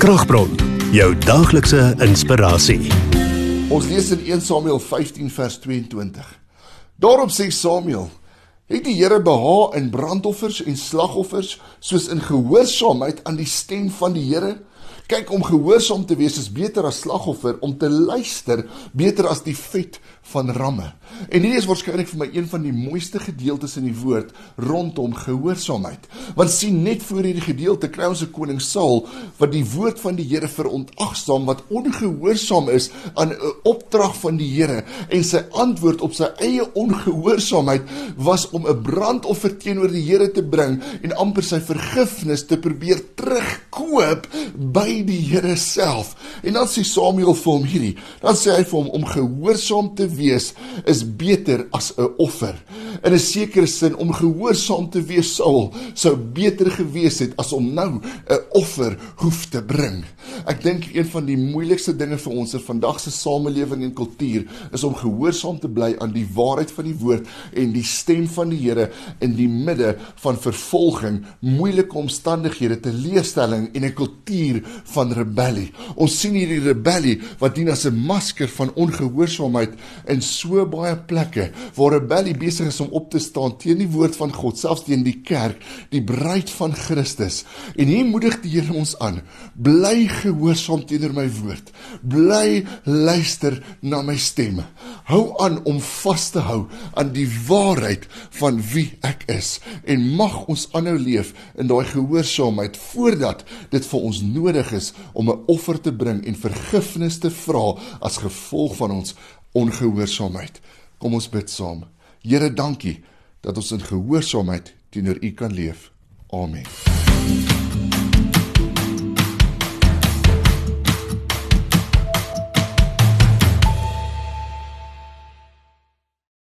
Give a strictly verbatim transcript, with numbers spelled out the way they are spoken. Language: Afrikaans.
Kragbron, jou daglikse inspirasie. Ons lees in Eerste Samuel vyftien vers tweeëntwintig. Daarop sê Samuel, het die Here behaag in brandoffers en slagoffers, soos in gehoorsaamheid aan die stem van die Here? Kyk, om gehoorsaam te wees is beter as slagoffer, om te luister beter as die vet van ramme. En hierdie is waarskynlik vir my een van die mooiste gedeeltes in die woord rondom gehoorsaamheid. Want sien, net voor hierdie gedeelte kry ons 'n koning Saul wat die woord van die Here verontagsaam, wat ongehoorsaam is aan 'n opdrag van die Here, en sy antwoord op sy eie ongehoorsaamheid was om 'n brandoffer teenoor die Here te bring en amper sy vergifnis te probeer terugkoop by die Here self. En dan sê Samuel vir hom hierdie, dan sê hy vir hom, om gehoorsaam te wees is beter as 'n offer. In 'n sekere sin, om gehoorsaam te wees, Saul, sou beter gewees het as om nou 'n offer hoef te bring. Ek dink een van die moeilikste dinge vir ons in vandag se samelewing en kultuur is om gehoorsaam te bly aan die waarheid van die woord en die stem van die Here in die midde van vervolging, moeilike omstandighede, teleurstelling en 'n kultuur van rebellie. Ons sien hierdie rebellie wat dien as 'n masker van ongehoorsaamheid in so baie plekke waar rebellie besig is om op te staan teen die woord van God, selfs teen die kerk, die bruid van Christus. En hier moedig die Here ons aan, bly gehoorsaam teenoor my woord, bly luister na my stem, hou aan om vas te hou aan die waarheid van wie ek is, en mag ons aanhou leef in daai gehoorsaamheid voordat dit vir ons nodig is om 'n offer te bring en vergifnis te vra as gevolg van ons ongehoorsaamheid. Kom ons bid saam. Here, dankie dat ons in gehoorsaamheid teenoor U kan leef. Amen.